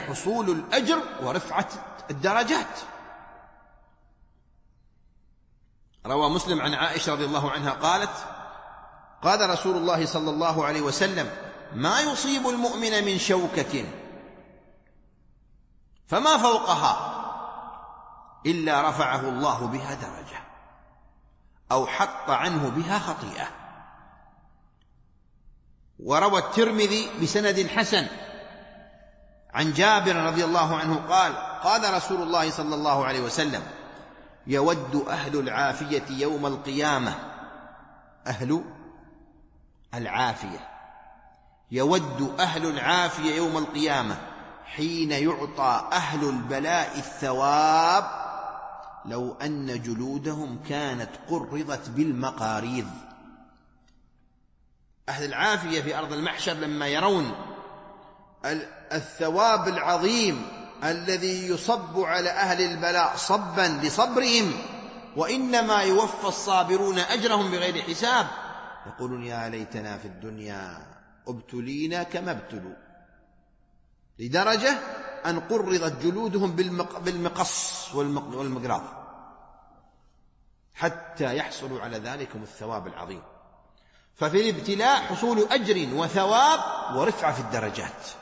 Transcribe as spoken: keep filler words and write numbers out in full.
حصول الأجر ورفعة الدرجات. روى مسلم عن عائشة رضي الله عنها قالت: قال رسول الله صلى الله عليه وسلم: ما يصيب المؤمن من شوكة فما فوقها إلا رفعه الله بها درجة أو حط عنه بها خطيئة. وروى الترمذي بسند حسن عن جابر رضي الله عنه قال: قال رسول الله صلى الله عليه وسلم: يود أهل العافية يوم القيامة، أهل العافية، يود أهل العافية يوم القيامة حين يعطى أهل البلاء الثواب لو أن جلودهم كانت قرضت بالمقاريض. أهل العافية في أرض المحشر لما يرون الثواب العظيم الذي يصب على أهل البلاء صبا لصبرهم، وإنما يوفى الصابرون أجرهم بغير حساب، يقولون: يا ليتنا في الدنيا ابتلينا كما ابتلوا، لدرجة أن قرضت جلودهم بالمقص والمقراض حتى يحصلوا على ذلكم الثواب العظيم. ففي الابتلاء حصول أجر وثواب ورفعة في الدرجات.